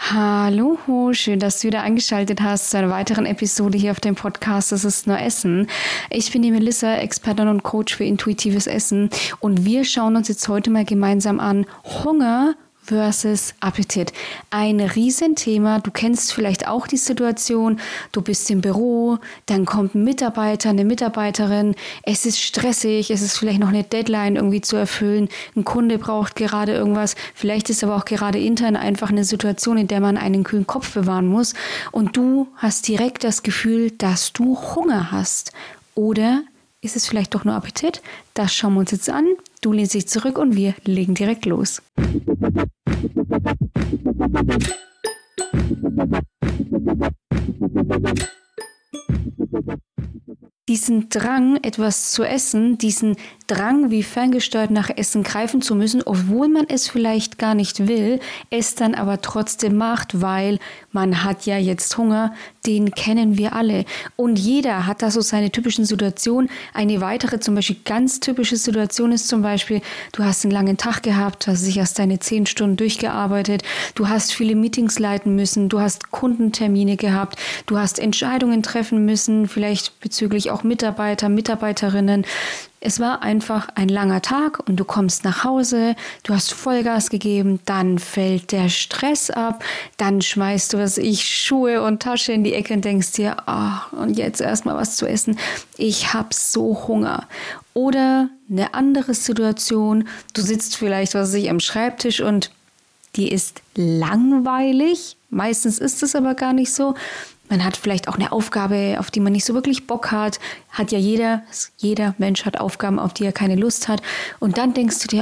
Hallo, schön, dass du wieder eingeschaltet hast zu einer weiteren Episode hier auf dem Podcast Das ist nur Essen. Ich bin die Melissa, Expertin und Coach für intuitives Essen und wir schauen uns jetzt heute mal gemeinsam an Hunger versus Appetit. Ein Riesenthema. Du kennst vielleicht auch die Situation, du bist im Büro, dann kommt ein Mitarbeiter, eine Mitarbeiterin, es ist stressig, es ist vielleicht noch eine Deadline irgendwie zu erfüllen, ein Kunde braucht gerade irgendwas, vielleicht ist aber auch gerade intern einfach eine Situation, in der man einen kühlen Kopf bewahren muss und du hast direkt das Gefühl, dass du Hunger hast. Oder ist es vielleicht doch nur Appetit? Das schauen wir uns jetzt an. Du lehnst dich zurück und wir legen direkt los. Diesen Drang, etwas zu essen, diesen Drang, wie ferngesteuert nach Essen greifen zu müssen, obwohl man es vielleicht gar nicht will, es dann aber trotzdem macht, weil man hat ja jetzt Hunger, den kennen wir alle. Und jeder hat da so seine typischen Situationen. Eine weitere, zum Beispiel ganz typische Situation ist zum Beispiel, du hast einen langen Tag gehabt, hast dich erst deine 10 Stunden durchgearbeitet, du hast viele Meetings leiten müssen, du hast Kundentermine gehabt, du hast Entscheidungen treffen müssen, vielleicht bezüglich auch Mitarbeiter, Mitarbeiterinnen. Es war einfach ein langer Tag und du kommst nach Hause, du hast Vollgas gegeben, dann fällt der Stress ab, dann schmeißt du, Schuhe und Tasche in die Ecke und denkst dir, und jetzt erstmal was zu essen, ich habe so Hunger. Oder eine andere Situation, du sitzt vielleicht, am Schreibtisch und die ist langweilig, meistens ist es aber gar nicht so. Man hat vielleicht auch eine Aufgabe, auf die man nicht so wirklich Bock hat. Hat ja jeder Mensch hat Aufgaben, auf die er keine Lust hat. Und dann denkst du dir,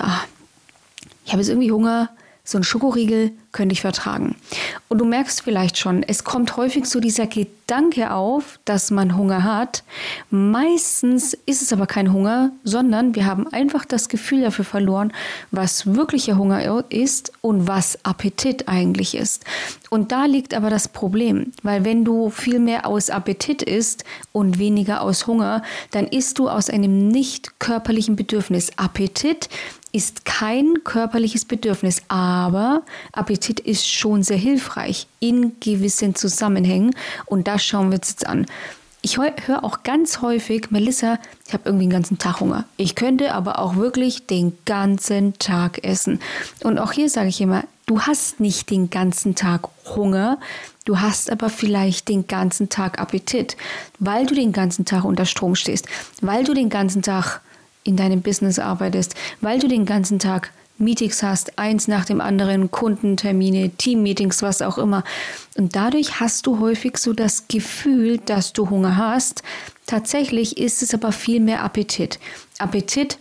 ich habe jetzt irgendwie Hunger, so ein Schokoriegel könnte ich vertragen. Und du merkst vielleicht schon, es kommt häufig so dieser Gedanke auf, dass man Hunger hat. Meistens ist es aber kein Hunger, sondern wir haben einfach das Gefühl dafür verloren, was wirklicher Hunger ist und was Appetit eigentlich ist. Und da liegt aber das Problem, weil wenn du viel mehr aus Appetit isst und weniger aus Hunger, dann isst du aus einem nicht körperlichen Bedürfnis. Appetit ist kein körperliches Bedürfnis, aber Appetit ist schon sehr hilfreich in gewissen Zusammenhängen und das schauen wir uns jetzt an. Ich höre auch ganz häufig, Melissa, ich habe irgendwie den ganzen Tag Hunger. Ich könnte aber auch wirklich den ganzen Tag essen. Und auch hier sage ich immer, du hast nicht den ganzen Tag Hunger, du hast aber vielleicht den ganzen Tag Appetit, weil du den ganzen Tag unter Strom stehst, weil du den ganzen Tag in deinem Business arbeitest, weil du den ganzen Tag Meetings hast, eins nach dem anderen, Kundentermine, Teammeetings, was auch immer. Und dadurch hast du häufig so das Gefühl, dass du Hunger hast. Tatsächlich ist es aber viel mehr Appetit. Appetit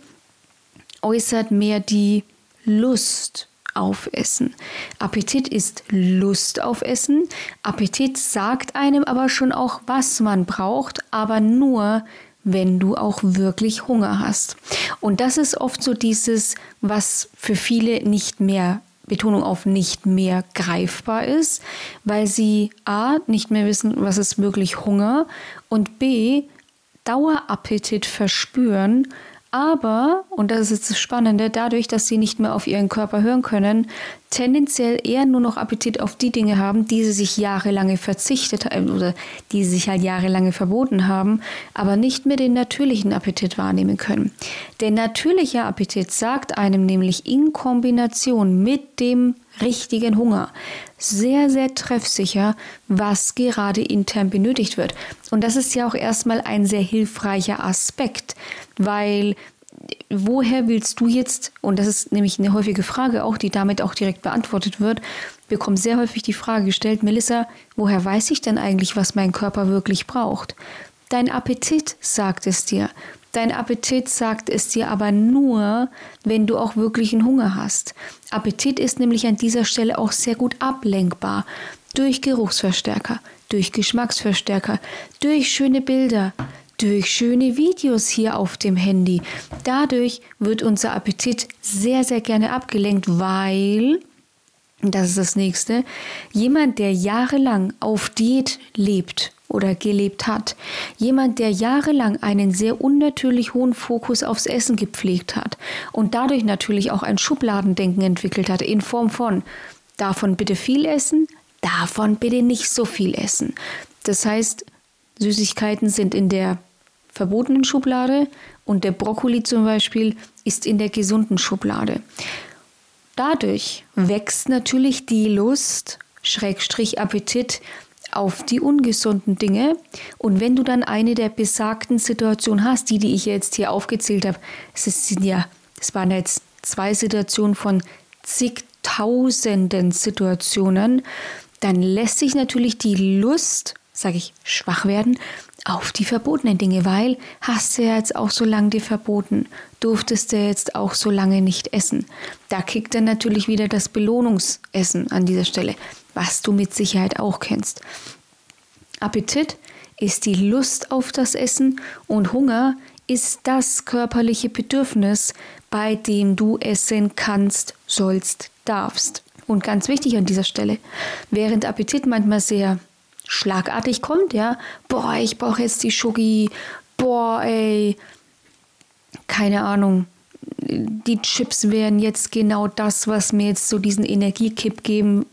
äußert mehr die Lust auf Essen. Appetit ist Lust auf Essen. Appetit sagt einem aber schon auch, was man braucht, aber nur wenn du auch wirklich Hunger hast. Und das ist oft so dieses, was für viele nicht mehr, Betonung auf nicht mehr greifbar ist, weil sie a. nicht mehr wissen, was ist wirklich Hunger und b. Dauerappetit verspüren, aber, und das ist jetzt das Spannende, dadurch, dass sie nicht mehr auf ihren Körper hören können, tendenziell eher nur noch Appetit auf die Dinge haben, die sie sich jahrelang verzichtet haben oder die sie sich halt jahrelang verboten haben, aber nicht mehr den natürlichen Appetit wahrnehmen können. Der natürliche Appetit sagt einem nämlich in Kombination mit dem richtigen Hunger sehr, sehr treffsicher, was gerade intern benötigt wird. Und das ist ja auch erstmal ein sehr hilfreicher Aspekt, weil woher willst du jetzt, und das ist nämlich eine häufige Frage auch, die damit auch direkt beantwortet wird, bekomme sehr häufig die Frage gestellt, Melissa, woher weiß ich denn eigentlich, was mein Körper wirklich braucht? Dein Appetit sagt es dir. Dein Appetit sagt es dir aber nur, wenn du auch wirklich einen Hunger hast. Appetit ist nämlich an dieser Stelle auch sehr gut ablenkbar. Durch Geruchsverstärker, durch Geschmacksverstärker, durch schöne Bilder, durch schöne Videos hier auf dem Handy. Dadurch wird unser Appetit sehr, sehr gerne abgelenkt, weil, das ist das Nächste, jemand, der jahrelang auf Diät lebt oder gelebt hat, jemand, der jahrelang einen sehr unnatürlich hohen Fokus aufs Essen gepflegt hat und dadurch natürlich auch ein Schubladendenken entwickelt hat in Form von davon bitte viel essen, davon bitte nicht so viel essen. Das heißt, Süßigkeiten sind in der verbotenen Schublade und der Brokkoli zum Beispiel ist in der gesunden Schublade. Dadurch wächst natürlich die Lust, Schrägstrich Appetit, auf die ungesunden Dinge. Und wenn du dann eine der besagten Situationen hast, die ich jetzt hier aufgezählt habe, das waren jetzt 2 Situationen von zigtausenden Situationen, dann lässt sich natürlich die Lust, sage ich, schwach werden auf die verbotenen Dinge, weil hast du ja jetzt auch so lange dir verboten, durftest du jetzt auch so lange nicht essen. Da kickt dann natürlich wieder das Belohnungsessen an dieser Stelle, was du mit Sicherheit auch kennst. Appetit ist die Lust auf das Essen und Hunger ist das körperliche Bedürfnis, bei dem du essen kannst, sollst, darfst. Und ganz wichtig an dieser Stelle, während Appetit manchmal sehr schlagartig kommt, ja, boah, ich brauche jetzt die Schoki, boah, ey, keine Ahnung, die Chips wären jetzt genau das, was mir jetzt so diesen Energiekick geben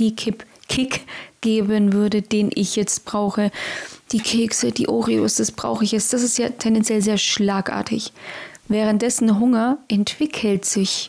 würde, den ich jetzt brauche. Die Kekse, die Oreos, das brauche ich jetzt. Das ist ja tendenziell sehr schlagartig. Währenddessen Hunger entwickelt sich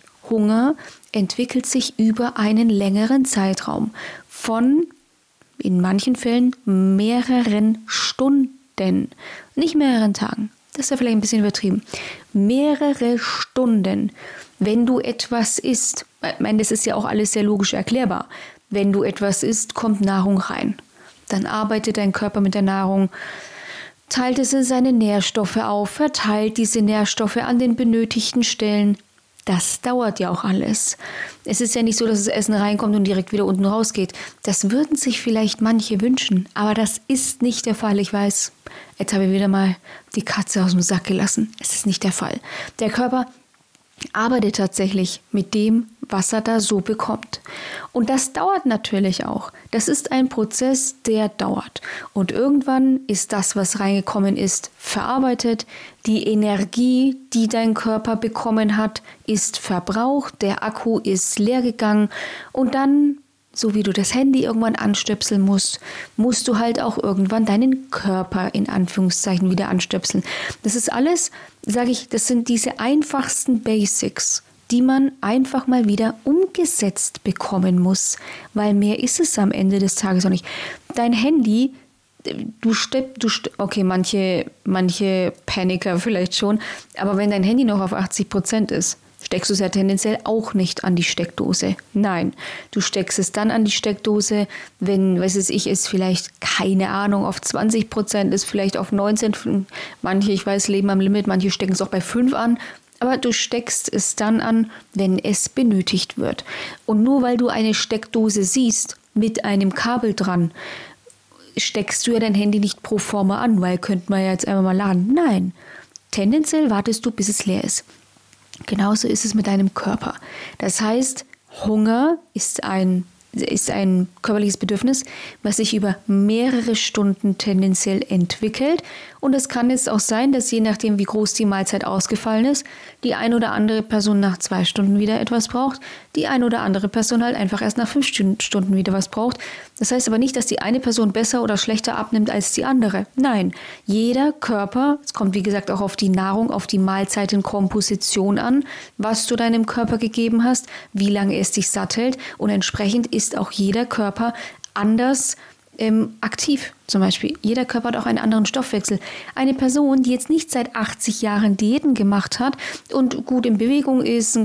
über einen längeren Zeitraum von, in manchen Fällen, mehreren Stunden, nicht mehreren Tagen. Das ist ja vielleicht ein bisschen übertrieben. Mehrere Stunden, wenn du etwas isst. Ich meine, das ist ja auch alles sehr logisch erklärbar. Wenn du etwas isst, kommt Nahrung rein. Dann arbeitet dein Körper mit der Nahrung, teilt es in seine Nährstoffe auf, verteilt diese Nährstoffe an den benötigten Stellen. Das dauert ja auch alles. Es ist ja nicht so, dass das Essen reinkommt und direkt wieder unten rausgeht. Das würden sich vielleicht manche wünschen, aber das ist nicht der Fall. Ich weiß, jetzt habe ich wieder mal die Katze aus dem Sack gelassen. Es ist nicht der Fall. Der Körper arbeitet tatsächlich mit dem, was er da so bekommt. Und das dauert natürlich auch. Das ist ein Prozess, der dauert. Und irgendwann ist das, was reingekommen ist, verarbeitet. Die Energie, die dein Körper bekommen hat, ist verbraucht. Der Akku ist leer gegangen. Und dann, so wie du das Handy irgendwann anstöpseln musst, musst du halt auch irgendwann deinen Körper in Anführungszeichen wieder anstöpseln. Das ist alles, sage ich, das sind diese einfachsten Basics, die man einfach mal wieder umgesetzt bekommen muss, weil mehr ist es am Ende des Tages auch nicht. Dein Handy, okay, manche Paniker vielleicht schon, aber wenn dein Handy noch auf 80% ist, steckst du es ja tendenziell auch nicht an die Steckdose. Nein, du steckst es dann an die Steckdose, wenn, es vielleicht, keine Ahnung, auf 20% ist, vielleicht auf 19%. Manche, ich weiß, leben am Limit, manche stecken es auch bei 5 an. Aber du steckst es dann an, wenn es benötigt wird. Und nur weil du eine Steckdose siehst mit einem Kabel dran, steckst du ja dein Handy nicht pro forma an, weil könnte man ja jetzt einfach mal laden. Nein, tendenziell wartest du, bis es leer ist. Genauso ist es mit deinem Körper. Das heißt, Hunger ist ein körperliches Bedürfnis, was sich über mehrere Stunden tendenziell entwickelt. Und es kann jetzt auch sein, dass je nachdem, wie groß die Mahlzeit ausgefallen ist, die ein oder andere Person nach 2 Stunden wieder etwas braucht, die ein oder andere Person halt einfach erst nach 5 Stunden wieder was braucht. Das heißt aber nicht, dass die eine Person besser oder schlechter abnimmt als die andere. Nein, jeder Körper, es kommt wie gesagt auch auf die Nahrung, auf die Mahlzeitenkomposition an, was du deinem Körper gegeben hast, wie lange es dich satt hält und entsprechend ist auch jeder Körper anders aktiv. Zum Beispiel, jeder Körper hat auch einen anderen Stoffwechsel. Eine Person, die jetzt nicht seit 80 Jahren Diäten gemacht hat und gut in Bewegung ist,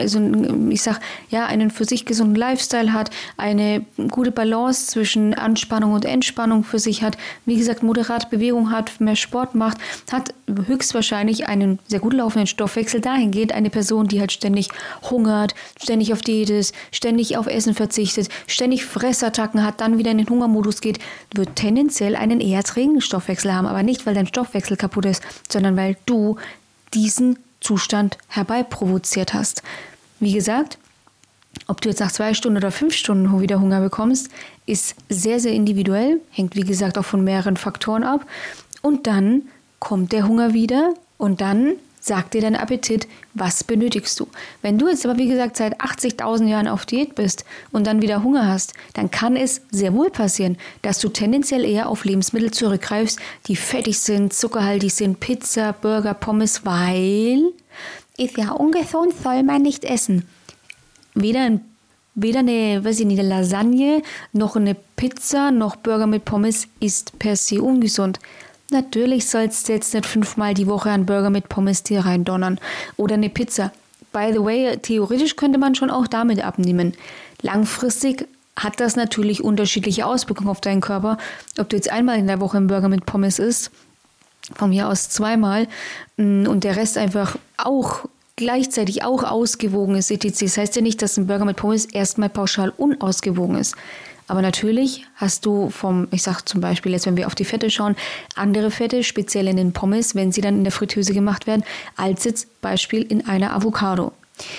einen für sich gesunden Lifestyle hat, eine gute Balance zwischen Anspannung und Entspannung für sich hat, wie gesagt, moderate Bewegung hat, mehr Sport macht, hat höchstwahrscheinlich einen sehr gut laufenden Stoffwechsel. Dahingehend eine Person, die halt ständig hungert, ständig auf Diät ist, ständig auf Essen verzichtet, ständig Fressattacken hat, dann wieder in den Hungermodus geht, wird tendenziell einen eher trägen Stoffwechsel haben, aber nicht, weil dein Stoffwechsel kaputt ist, sondern weil du diesen Zustand herbeiprovoziert hast. Wie gesagt, ob du jetzt nach 2 Stunden oder 5 Stunden wieder Hunger bekommst, ist sehr, sehr individuell, hängt wie gesagt auch von mehreren Faktoren ab. Und dann kommt der Hunger wieder und dann sagt dir dein Appetit, was benötigst du. Wenn du jetzt aber, wie gesagt, seit 80.000 Jahren auf Diät bist und dann wieder Hunger hast, dann kann es sehr wohl passieren, dass du tendenziell eher auf Lebensmittel zurückgreifst, die fettig sind, zuckerhaltig sind, Pizza, Burger, Pommes, weil ist ja ungesund, soll man nicht essen. Weder eine, weiß ich nicht, eine Lasagne, noch eine Pizza, noch Burger mit Pommes ist per se ungesund. Natürlich sollst du jetzt nicht 5-mal die Woche einen Burger mit Pommes dir reindonnern. Oder eine Pizza. By the way, theoretisch könnte man schon auch damit abnehmen. Langfristig hat das natürlich unterschiedliche Auswirkungen auf deinen Körper. Ob du jetzt einmal in der Woche einen Burger mit Pommes isst, von mir aus 2-mal, und der Rest einfach auch gleichzeitig auch ausgewogen ist, etc. Das heißt ja nicht, dass ein Burger mit Pommes erstmal pauschal unausgewogen ist. Aber natürlich hast du ich sag zum Beispiel jetzt, wenn wir auf die Fette schauen, andere Fette, speziell in den Pommes, wenn sie dann in der Fritteuse gemacht werden, als jetzt Beispiel in einer Avocado.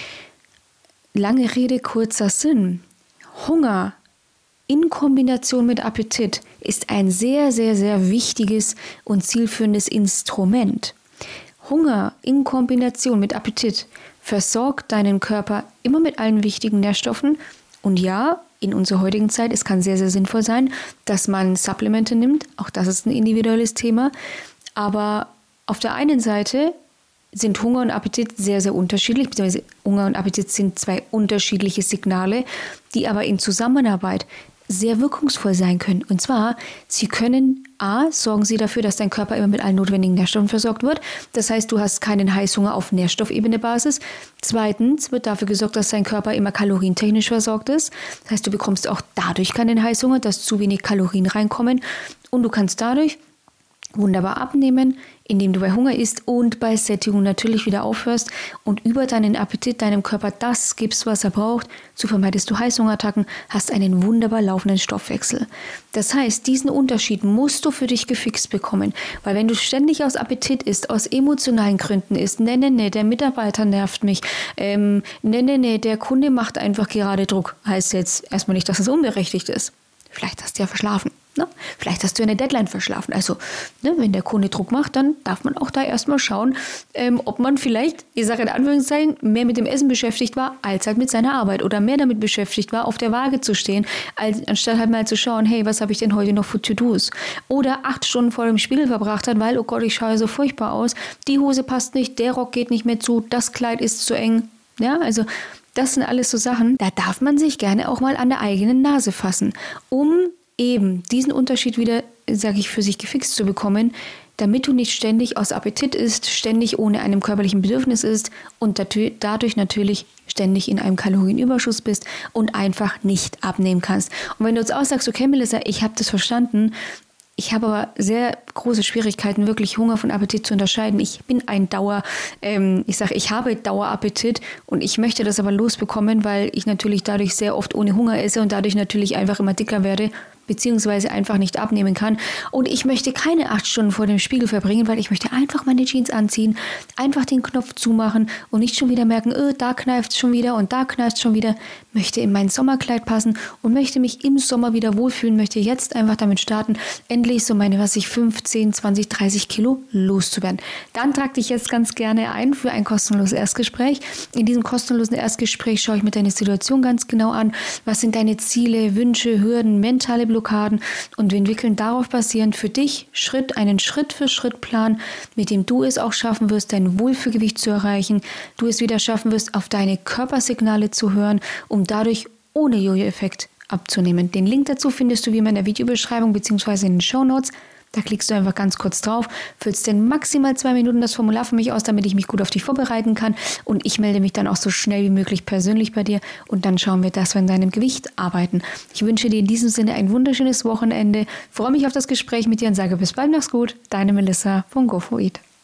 Lange Rede, kurzer Sinn. Hunger in Kombination mit Appetit ist ein sehr, sehr, sehr wichtiges und zielführendes Instrument. Hunger in Kombination mit Appetit versorgt deinen Körper immer mit allen wichtigen Nährstoffen. Und ja, in unserer heutigen Zeit, es kann sehr, sehr sinnvoll sein, dass man Supplemente nimmt. Auch das ist ein individuelles Thema. Aber auf der einen Seite sind Hunger und Appetit sehr, sehr unterschiedlich. Beziehungsweise Hunger und Appetit sind 2 unterschiedliche Signale, die aber in Zusammenarbeit sehr wirkungsvoll sein können. Und zwar, sorgen sie dafür, dass dein Körper immer mit allen notwendigen Nährstoffen versorgt wird. Das heißt, du hast keinen Heißhunger auf Nährstoffebene-Basis. 2. wird dafür gesorgt, dass dein Körper immer kalorientechnisch versorgt ist. Das heißt, du bekommst auch dadurch keinen Heißhunger, dass zu wenig Kalorien reinkommen. Und du kannst dadurch wunderbar abnehmen, indem du bei Hunger isst und bei Sättigung natürlich wieder aufhörst und über deinen Appetit deinem Körper das gibst, was er braucht. So vermeidest du Heißhungerattacken, hast einen wunderbar laufenden Stoffwechsel. Das heißt, diesen Unterschied musst du für dich gefixt bekommen, weil wenn du ständig aus Appetit isst, aus emotionalen Gründen isst, der Mitarbeiter nervt mich, der Kunde macht einfach gerade Druck, heißt jetzt erstmal nicht, dass es unberechtigt ist. Vielleicht hast du ja verschlafen. Ne? Vielleicht hast du eine Deadline verschlafen. Also, wenn der Kunde Druck macht, dann darf man auch da erstmal schauen, ob man vielleicht, ich sage in Anführungszeichen, mehr mit dem Essen beschäftigt war, als halt mit seiner Arbeit oder mehr damit beschäftigt war, auf der Waage zu stehen, anstatt halt mal zu schauen, hey, was habe ich denn heute noch für To-Dos? Oder 8 Stunden vor dem Spiegel verbracht hat, weil, oh Gott, ich schaue so furchtbar aus, die Hose passt nicht, der Rock geht nicht mehr zu, das Kleid ist zu eng. Ja, also das sind alles so Sachen, da darf man sich gerne auch mal an der eigenen Nase fassen, um eben diesen Unterschied wieder, sage ich, für sich gefixt zu bekommen, damit du nicht ständig aus Appetit isst, ständig ohne einem körperlichen Bedürfnis isst und dadurch natürlich ständig in einem Kalorienüberschuss bist und einfach nicht abnehmen kannst. Und wenn du jetzt auch sagst, okay Melissa, ich habe das verstanden, ich habe aber sehr große Schwierigkeiten, wirklich Hunger von Appetit zu unterscheiden. Ich bin ich habe Dauerappetit und ich möchte das aber losbekommen, weil ich natürlich dadurch sehr oft ohne Hunger esse und dadurch natürlich einfach immer dicker werde, beziehungsweise einfach nicht abnehmen kann. Und ich möchte keine 8 Stunden vor dem Spiegel verbringen, weil ich möchte einfach meine Jeans anziehen, einfach den Knopf zumachen und nicht schon wieder merken, da kneift es schon wieder und da kneift es schon wieder. Möchte in mein Sommerkleid passen und möchte mich im Sommer wieder wohlfühlen, möchte jetzt einfach damit starten, endlich so meine, 15, 20, 30 Kilo loszuwerden. Dann trag dich jetzt ganz gerne ein für ein kostenloses Erstgespräch. In diesem kostenlosen Erstgespräch schaue ich mir deine Situation ganz genau an. Was sind deine Ziele, Wünsche, Hürden, mentale Blockaden und wir entwickeln darauf basierend für dich einen Schritt-für-Schritt-Plan, mit dem du es auch schaffen wirst, dein Wohlfühlgewicht zu erreichen, du es wieder schaffen wirst, auf deine Körpersignale zu hören, um dadurch ohne Jojo-Effekt abzunehmen. Den Link dazu findest du wie immer in der Videobeschreibung bzw. in den Shownotes. Da klickst du einfach ganz kurz drauf, füllst in maximal 2 Minuten das Formular für mich aus, damit ich mich gut auf dich vorbereiten kann und ich melde mich dann auch so schnell wie möglich persönlich bei dir und dann schauen wir, dass wir an deinem Gewicht arbeiten. Ich wünsche dir in diesem Sinne ein wunderschönes Wochenende, freue mich auf das Gespräch mit dir und sage bis bald, mach's gut, deine Melissa von GoForEat.